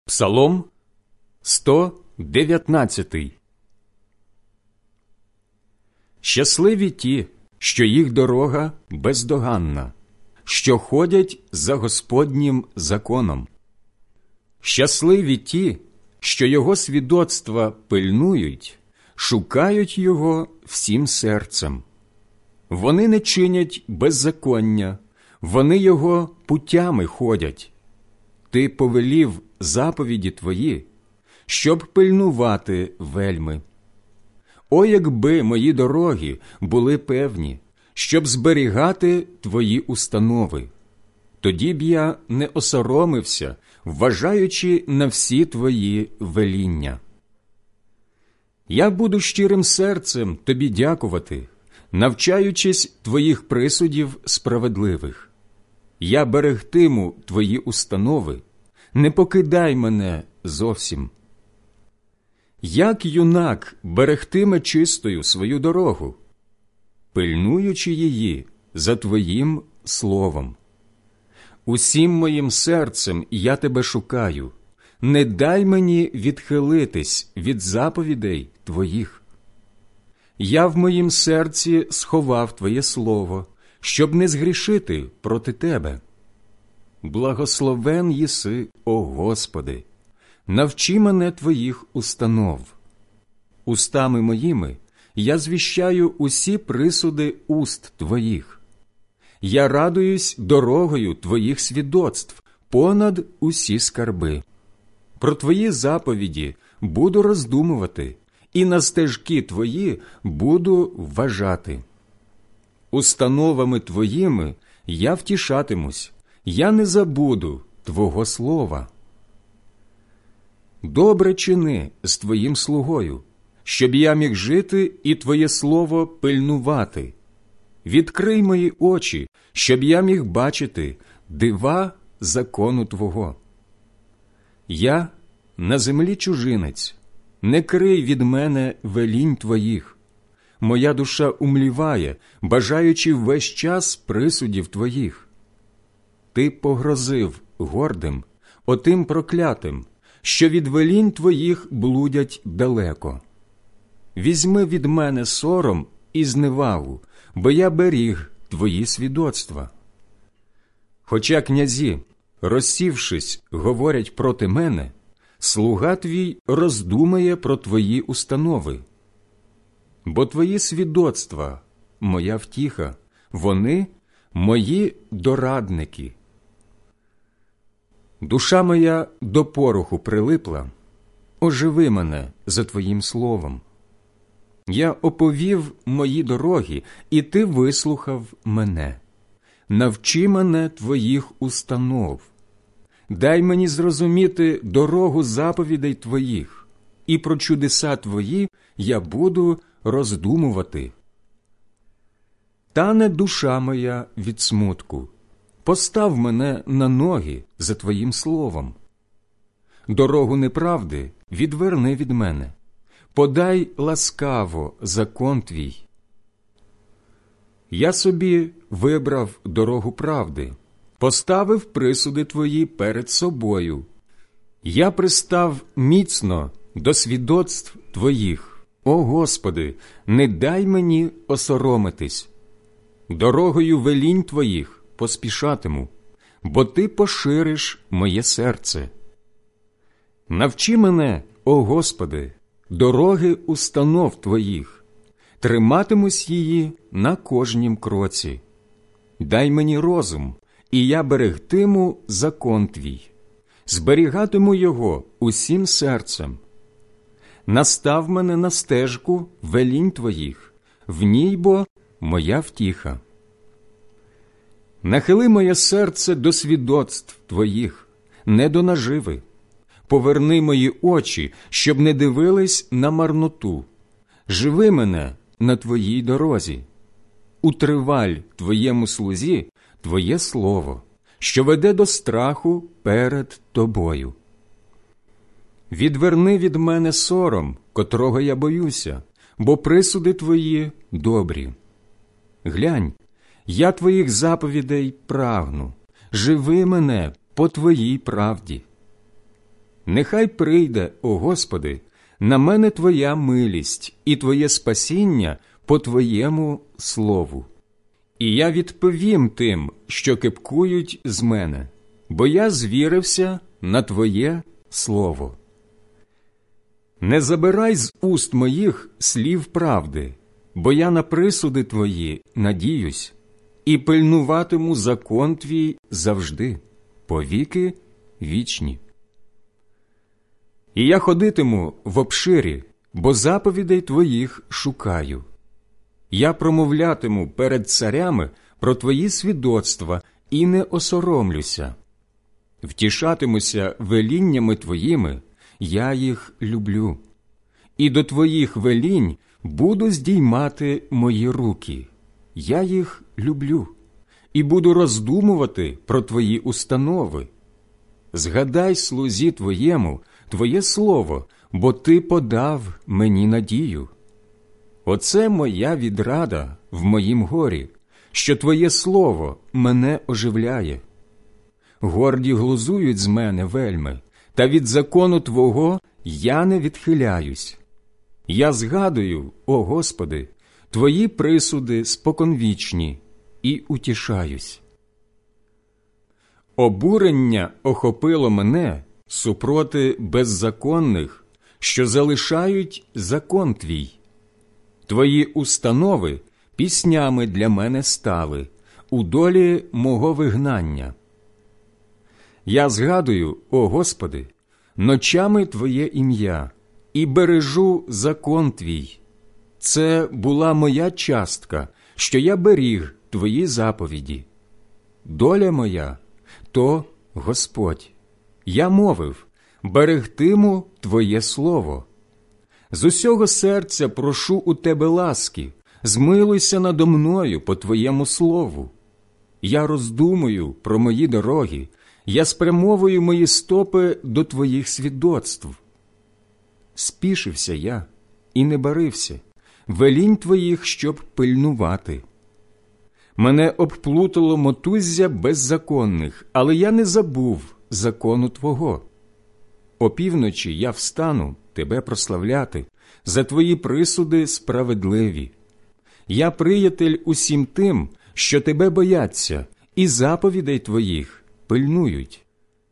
Псалом 119. Щасливі ті, що їх дорога бездоганна, що ходять за Господнім законом. Щасливі ті, що його свідоцтва пильнують, шукають його всім серцем. Вони не чинять беззаконня, вони його путями ходять. Ти повелів заповіді твої, щоб пильнувати вельми. О, якби мої дороги були певні, щоб зберігати твої установи, тоді б я не осоромився, вважаючи на всі твої веління. Я буду щирим серцем тобі дякувати, навчаючись твоїх присудів справедливих. Я берегтиму твої установи, не покидай мене зовсім. Як юнак берегтиме чистою свою дорогу, пильнуючи її за твоїм словом. Усім моїм серцем я тебе шукаю, не дай мені відхилитись від заповідей твоїх. Я в моїм серці сховав твоє слово, щоб не згрішити проти тебе. Благословен єси, о Господи, навчи мене твоїх установ. Устами моїми я звіщаю усі присуди уст твоїх. Я радуюсь дорогою твоїх свідоцтв понад усі скарби. Про твої заповіді буду роздумувати, і на стежки твої буду вважати. Установами твоїми я втішатимусь, я не забуду твого слова. Добре чини з твоїм слугою, щоб я міг жити і твоє слово пильнувати. Відкрий мої очі, щоб я міг бачити дива закону твого. Я на землі чужинець, не крий від мене велінь твоїх. Моя душа умліває, бажаючи весь час присудів твоїх. Ти погрозив гордим, отим проклятим, що від велінь твоїх блудять далеко. Візьми від мене сором і зневагу, бо я беріг твої свідоцтва. Хоча князі, розсівшись, говорять проти мене, слуга твій роздумає про твої установи. Бо твої свідоцтва – моя втіха, вони – мої дорадники. Душа моя до пороху прилипла, оживи мене за твоїм словом. Я оповів мої дороги, і ти вислухав мене. Навчи мене твоїх установ. Дай мені зрозуміти дорогу заповідей твоїх, і про чудеса твої я буду роздумувати. Тане душа моя від смутку, постав мене на ноги за твоїм словом. Дорогу неправди відверни від мене, подай ласкаво закон твій. Я собі вибрав дорогу правди, поставив присуди твої перед собою. Я пристав міцно до свідоцтв твоїх. О Господи, не дай мені осоромитись. Дорогою велінь твоїх поспішатиму, бо ти пошириш моє серце. Навчи мене, о Господи, дороги установ твоїх, триматимусь її на кожнім кроці. Дай мені розум, і я берегтиму закон твій, зберігатиму його усім серцем. Настав мене на стежку велінь твоїх, в ній бо моя втіха. Нахили моє серце до свідоцтв твоїх, не до наживи. Поверни мої очі, щоб не дивились на марноту. Живи мене на твоїй дорозі. Утриваль твоєму слузі твоє слово, що веде до страху перед тобою. Відверни від мене сором, котрого я боюся, бо присуди твої добрі. Глянь, я твоїх заповідей прагну, живи мене по твоїй правді. Нехай прийде, о Господи, на мене Твоя милість і Твоє спасіння по Твоєму слову. І я відповім тим, що кепкують з мене, бо я звірився на Твоє слово. Не забирай з уст моїх слів правди, бо я на присуди Твої надіюсь і пильнуватиму закон Твій завжди, повіки вічні. І я ходитиму в обширі, бо заповідей Твоїх шукаю. Я промовлятиму перед царями про Твої свідоцтва і не осоромлюся. Втішатимуся веліннями Твоїми, я їх люблю. І до Твоїх велінь буду здіймати мої руки, я їх люблю. І буду роздумувати про Твої установи. Згадай слузі Твоєму Твоє слово, бо Ти подав мені надію. Оце моя відрада в моїм горі, що Твоє слово мене оживляє. Горді глузують з мене вельми, та від закону Твого я не відхиляюсь. Я згадую, о Господи, Твої присуди споконвічні і утішаюсь. Обурення охопило мене супроти беззаконних, що залишають закон Твій. Твої установи піснями для мене стали у долі мого вигнання. Я згадую, о Господи, ночами Твоє ім'я і бережу закон Твій. Це була моя частка, що я беріг Твої заповіді. Доля моя – то Господь. Я мовив, берегтиму Твоє слово. З усього серця прошу у Тебе ласки, змилуйся надо мною по Твоєму слову. Я роздумую про мої дороги, я спрямовую мої стопи до Твоїх свідоцтв. Спішився я і не барився, велінь Твоїх, щоб пильнувати. Мене обплутало мотуззя беззаконних, але я не забув закону Твого. Опівночі я встану Тебе прославляти, за Твої присуди справедливі. Я приятель усім тим, що Тебе бояться, і заповідей Твоїх пильнують.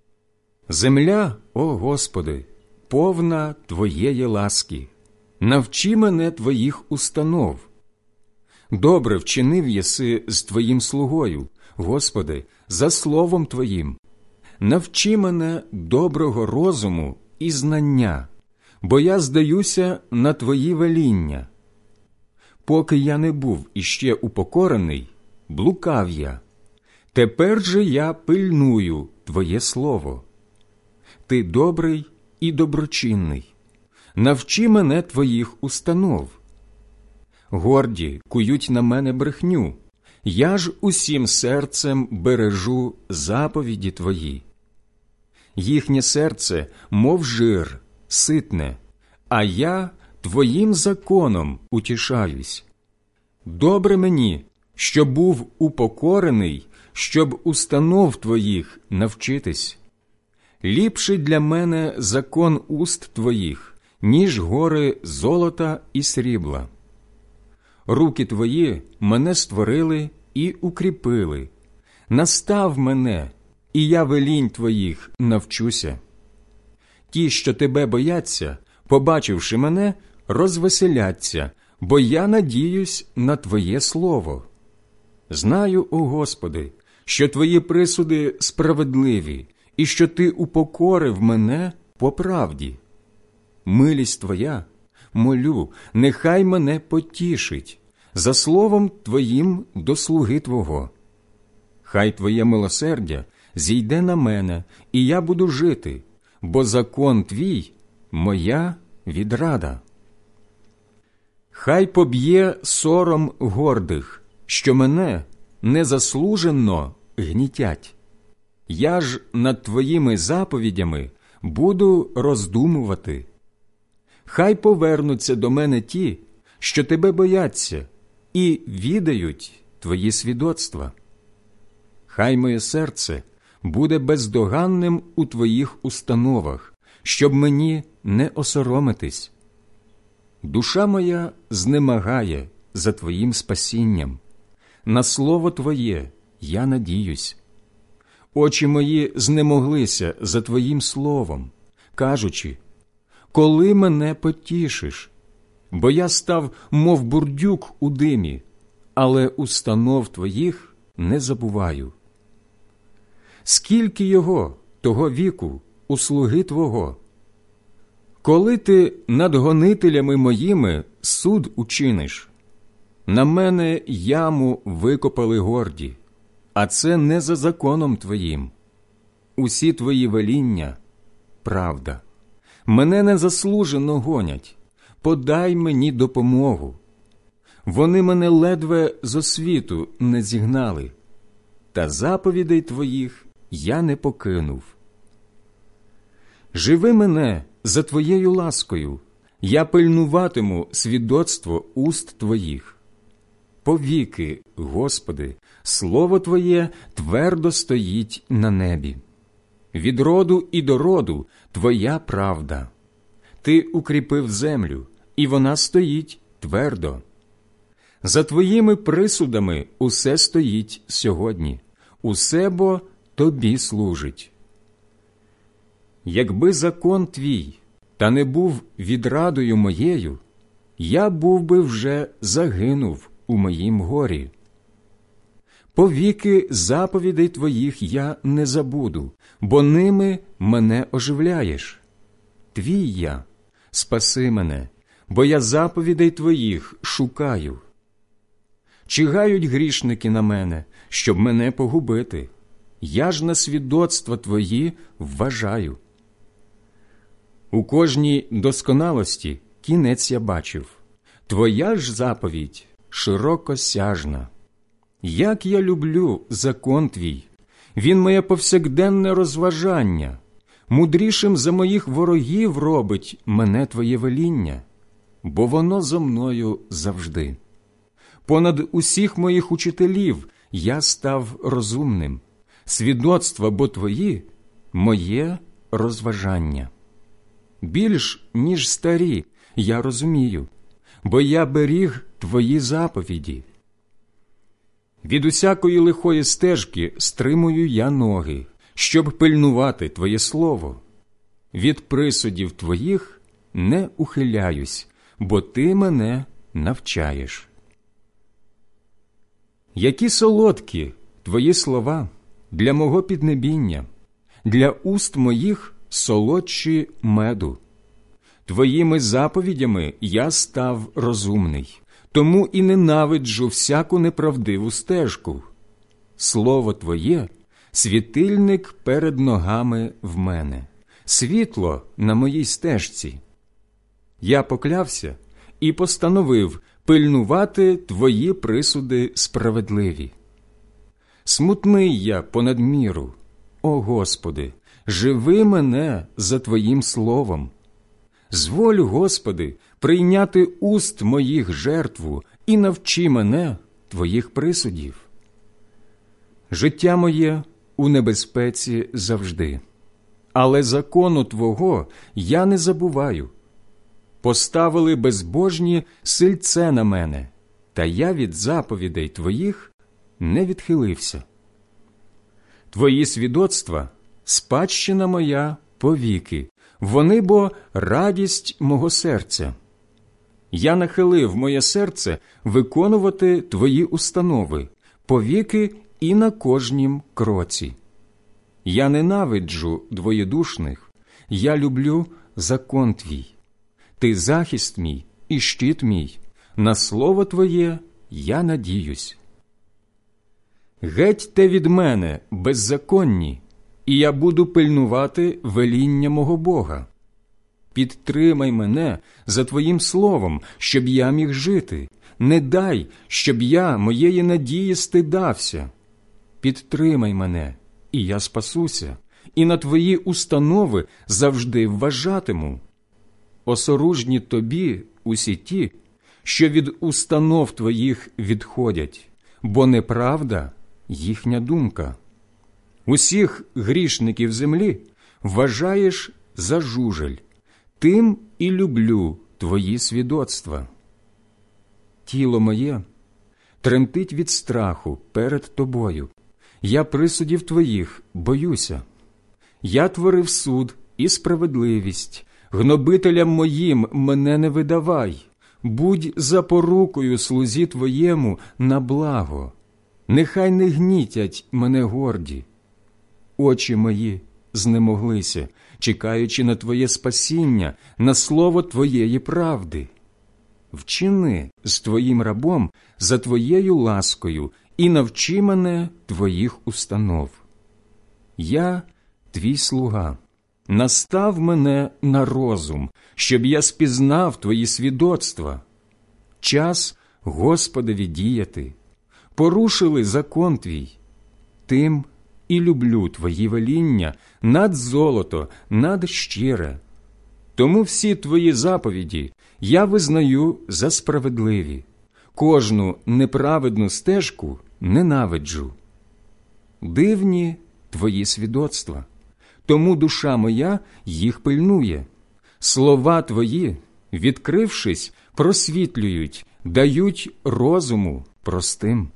Земля, о Господи, повна Твоєї ласки. Навчи мене Твоїх установ. Добре вчинив єси з Твоїм слугою, Господи, за словом Твоїм. Навчи мене доброго розуму і знання, бо я здаюся на Твої веління. Поки я не був іще упокорений, блукав я. Тепер же я пильную Твоє слово. Ти добрий і доброчинний. Навчи мене Твоїх установ. Горді кують на мене брехню, я ж усім серцем бережу заповіді Твої. Їхнє серце, мов жир, ситне, а я Твоїм законом утішаюсь. Добре мені, що був упокорений, щоб установ Твоїх навчитись. Ліпший для мене закон уст Твоїх, ніж гори золота і срібла. Руки Твої мене створили і укріпили. Настав мене, і я велінь Твоїх навчуся. Ті, що Тебе бояться, побачивши мене, розвеселяться, бо я надіюсь на Твоє слово. Знаю, о Господи, що Твої присуди справедливі, і що Ти упокорив мене по правді. Милість Твоя, молю, нехай мене потішить, за словом Твоїм до слуги Твого. Хай Твоє милосердя зійде на мене, і я буду жити, бо закон Твій – моя відрада. Хай поб'є сором гордих, що мене незаслужено гнітять. Я ж над Твоїми заповідями буду роздумувати. Хай повернуться до мене ті, що Тебе бояться, і відають Твої свідоцтва. Хай моє серце буде бездоганним у Твоїх установах, щоб мені не осоромитись. Душа моя знемагає за Твоїм спасінням. На слово Твоє я надіюсь. Очі мої знемоглися за Твоїм словом, кажучи: коли мене потішиш? Бо я став, мов бурдюк у димі, але установ Твоїх не забуваю. Скільки його, того віку, у слуги Твого? Коли Ти над гонителями моїми суд учиниш? На мене яму викопали горді, а це не за законом Твоїм. Усі Твої веління – правда. Мене незаслужено гонять. Подай мені допомогу. Вони мене ледве зо світу не зігнали, та заповідей Твоїх я не покинув. Живи мене за Твоєю ласкою, я пильнуватиму свідоцтво уст Твоїх. Повіки, Господи, слово Твоє твердо стоїть на небі. Від роду і до роду Твоя правда. Ти укріпив землю, і вона стоїть твердо. За Твоїми присудами усе стоїть сьогодні, усе бо Тобі служить. Якби закон Твій та не був відрадою моєю, я був би вже загинув у моїм горі. Повіки заповідей Твоїх я не забуду, бо ними мене оживляєш. Твій я, спаси мене, бо я заповідей Твоїх шукаю. Чигають грішники на мене, щоб мене погубити. Я ж на свідоцтва Твої вважаю. У кожній досконалості кінець я бачив. Твоя ж заповідь широкосяжна. Як я люблю закон Твій! Він моє повсякденне розважання. Мудрішим за моїх ворогів робить мене Твоє веління, бо воно зо мною завжди. Понад усіх моїх учителів я став розумним. Свідоцтва бо Твої – моє розважання. Більш, ніж старі, я розумію, бо я беріг Твої заповіді. Від усякої лихої стежки стримую я ноги, щоб пильнувати Твоє слово. Від присудів Твоїх не ухиляюсь, бо Ти мене навчаєш. Які солодкі Твої слова для мого піднебіння, для уст моїх солодші меду. Твоїми заповідями я став розумний, тому і ненавиджу всяку неправдиву стежку. Слово Твоє – світильник перед ногами в мене, світло на моїй стежці. Я поклявся і постановив пильнувати Твої присуди справедливі. Смутний я понад міру, о Господи, живи мене за Твоїм словом. Зволь, Господи, прийняти уст моїх жертву і навчи мене Твоїх присудів. Життя моє у небезпеці завжди, але закону Твого я не забуваю. Поставили безбожні сильце на мене, та я від заповідей Твоїх не відхилився. Твої свідоцтва – спадщина моя повіки, вони бо радість мого серця. Я нахилив моє серце виконувати Твої установи, повіки і на кожнім кроці. Я ненавиджу двоєдушних, я люблю закон Твій. Ти захист мій і щит мій, на слово Твоє я надіюсь. Геть те від мене, беззаконні, і я буду пильнувати веління мого Бога. Підтримай мене за Твоїм словом, щоб я міг жити. Не дай, щоб я моєї надії стидався. Підтримай мене, і я спасуся, і на Твої установи завжди вважатиму. Осоружні Тобі усі ті, що від установ Твоїх відходять, бо неправда їхня думка. Усіх грішників землі вважаєш за жужель, тим і люблю твої свідоцтва. Тіло моє тремтить від страху перед тобою. Я присудів твоїх боюся. Я творив суд і справедливість. Гнобителям моїм мене не видавай. Будь запорукою слузі твоєму на благо. Нехай не гнітять мене горді. Очі мої знемоглися, чекаючи на твоє спасіння, на слово твоєї правди. Вчини з твоїм рабом за твоєю ласкою і навчи мене твоїх установ. Я твій слуга. Настав мене на розум, щоб я спізнав твої свідоцтва. Час Господові діяти. Порушили закон твій. Тим і люблю твої веління над золото, над щире. Тому всі твої заповіді я визнаю за справедливі. Кожну неправедну стежку ненавиджу. Дивні твої свідоцтва. Тому душа моя їх пильнує. Слова твої, відкрившись, просвітлюють, дають розуму простим.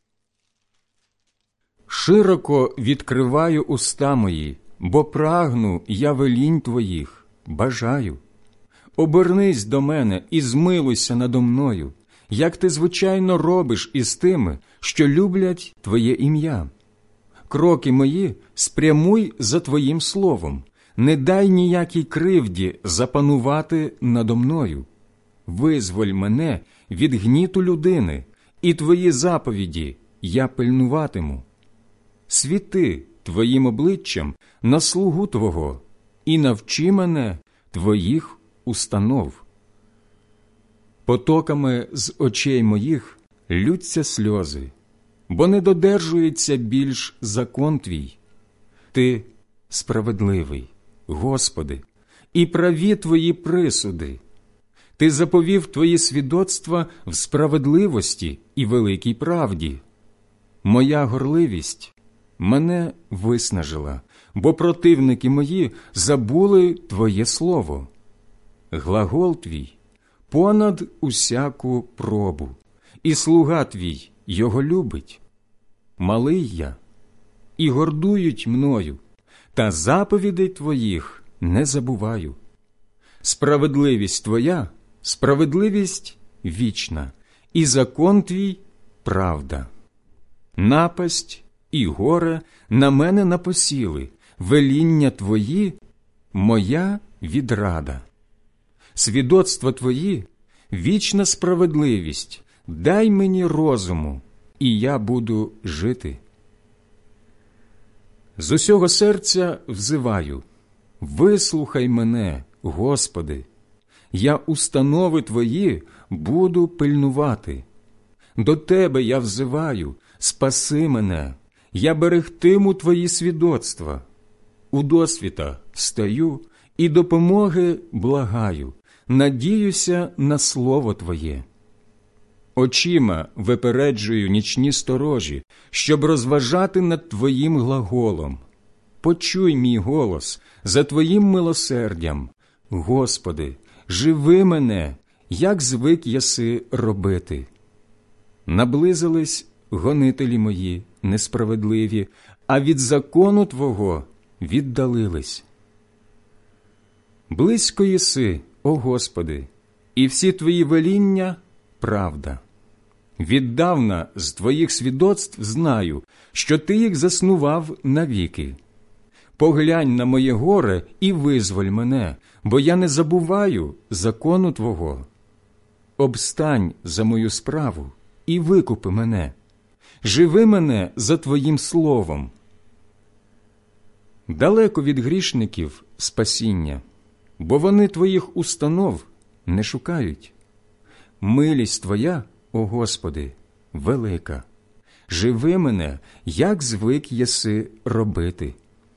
Широко відкриваю уста мої, бо прагну я велінь твоїх, бажаю. Обернись до мене і змилуйся надо мною, як ти звичайно робиш із тими, що люблять твоє ім'я. Кроки мої спрямуй за твоїм словом, не дай ніякій кривді запанувати надо мною. Визволь мене від гніту людини, і твої заповіді я пильнуватиму. Світи твоїм обличчям на слугу твого і навчи мене твоїх установ. Потоками з очей моїх ллються сльози, бо не додержується більш закон твій. Ти справедливий, Господи, і праві твої присуди. Ти заповів твої свідоцтва в справедливості і великій правді. Моя горливість мене виснажила, бо противники мої забули твоє слово. Глагол твій понад усяку пробу, і слуга твій його любить. Малий я, і гордують мною, та заповідей твоїх не забуваю. Справедливість твоя – справедливість вічна, і закон твій – правда. Напасть і горе на мене напосіли, веління твої – моя відрада. Свідоцтва твої – вічна справедливість, дай мені розуму, і я буду жити. З усього серця взиваю, вислухай мене, Господи, я установи твої буду пильнувати. До тебе я взиваю, спаси мене, я берегтиму твої свідоцтва. У досвіта стаю і допомоги благаю, надіюся на слово твоє. Очима випереджую нічні сторожі, щоб розважати над твоїм глаголом. Почуй мій голос за твоїм милосердям. Господи, живи мене, як звик єси робити. Наблизились гонителі мої несправедливі, а від закону Твого віддалились. Близько єси, о Господи, і всі Твої веління – правда. Віддавна з Твоїх свідоцтв знаю, що Ти їх заснував навіки. Поглянь на моє горе і визволь мене, бо я не забуваю закону Твого. Обстань за мою справу і викупи мене. Живи мене за Твоїм словом. Далеко від грішників спасіння, бо вони Твоїх установ не шукають. Милість Твоя, о Господи, велика. Живи мене, як звик єси робити.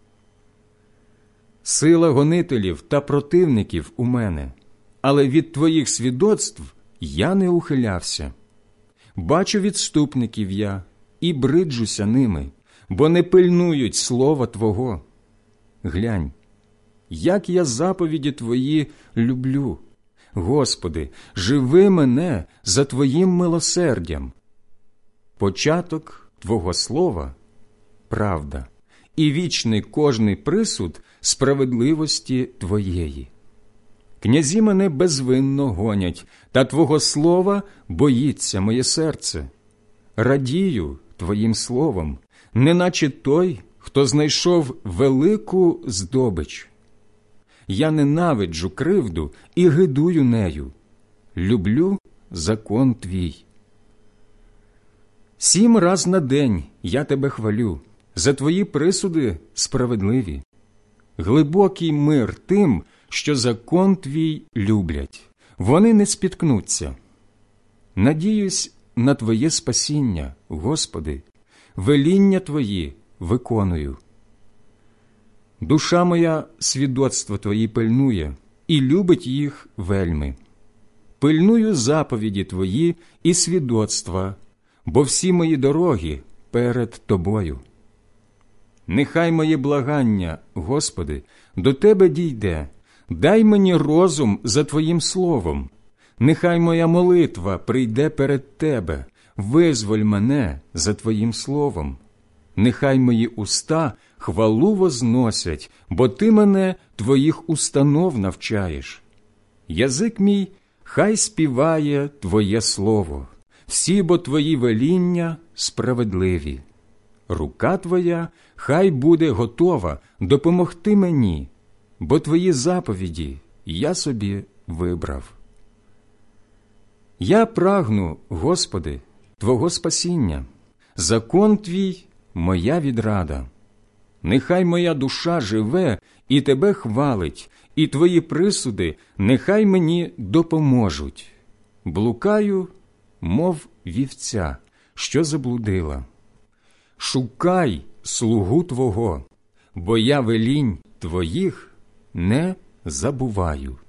Сила гонителів та противників у мене, але від Твоїх свідоцтв я не ухилявся. Бачу відступників я і бриджуся ними, бо не пильнують слова Твого. Глянь, як я заповіді Твої люблю. Господи, живи мене за Твоїм милосердям. Початок Твого слова – правда, і вічний кожний присуд справедливості Твоєї. Князі мене безвинно гонять, та Твого слова боїться моє серце. Радію Твоїм словом, неначе той, хто знайшов велику здобич. Я ненавиджу кривду і гидую нею. Люблю закон Твій. 7 раз на день я Тебе хвалю, за Твої присуди справедливі. Глибокий мир тим, що закон Твій люблять. Вони не спіткнуться. Надіюсь на Твоє спасіння, Господи, веління Твої виконую. Душа моя свідоцтво Твої пильнує і любить їх вельми. Пильную заповіді Твої і свідоцтва, бо всі мої дороги перед Тобою. Нехай моє благання, Господи, до Тебе дійде, дай мені розум за Твоїм словом. Нехай моя молитва прийде перед Тебе, визволь мене за Твоїм словом. Нехай мої уста хвалу возносять, бо Ти мене Твоїх установ навчаєш. Язик мій хай співає Твоє слово, всі бо Твої веління справедливі. Рука Твоя хай буде готова допомогти мені, бо Твої заповіді я собі вибрав. Я прагну, Господи, Твого спасіння, закон Твій – моя відрада. Нехай моя душа живе і Тебе хвалить, і Твої присуди нехай мені допоможуть. Блукаю, мов вівця, що заблудила. Шукай слугу Твого, бо я велінь Твоїх не забуваю.